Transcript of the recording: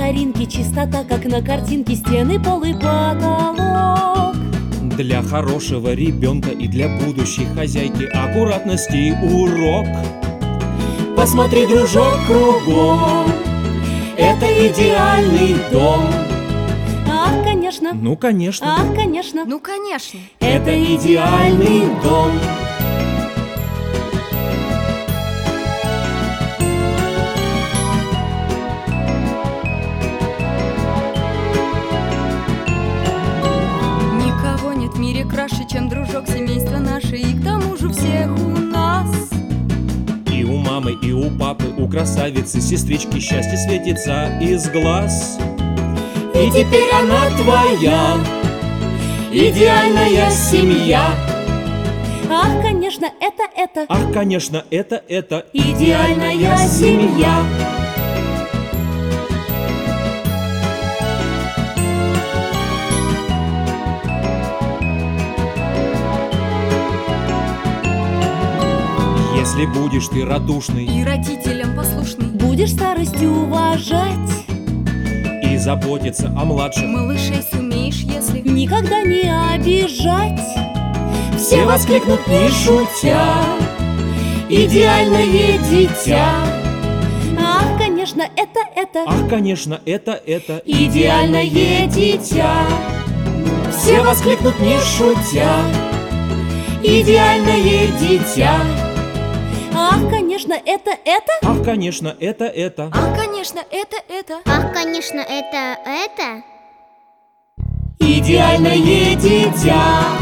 старинки, чистота, как на картинке, стены, пол и потолок. Для хорошего ребенка и для будущей хозяйки аккуратности урок. Посмотри, дружок, кругом, это идеальный дом. Ах, конечно. Ну, конечно. Ах, конечно. Ну, конечно. Это идеальный дом. Никого нет в мире краше, чем дружок семейства наше, и к тому же всех у нас. И у мамы, и у папы, у красавицы, сестрички счастье светится из глаз. И теперь она твоя, идеальная семья. Ах, конечно, это Ах, конечно, это идеальная семья. Если будешь ты радушный И родителям послушный, Будешь старостью уважать, и заботиться о младших, малышей сумеешь, если никогда не обижать. Все воскликнут, не шутя, идеальное дитя. Ах, конечно, это ах, конечно, это идеальное дитя. Все воскликнут, не шутя, идеальное дитя. Ах, конечно, это ах, конечно, это ах, конечно, это Ах, конечно, это идеальное дитя.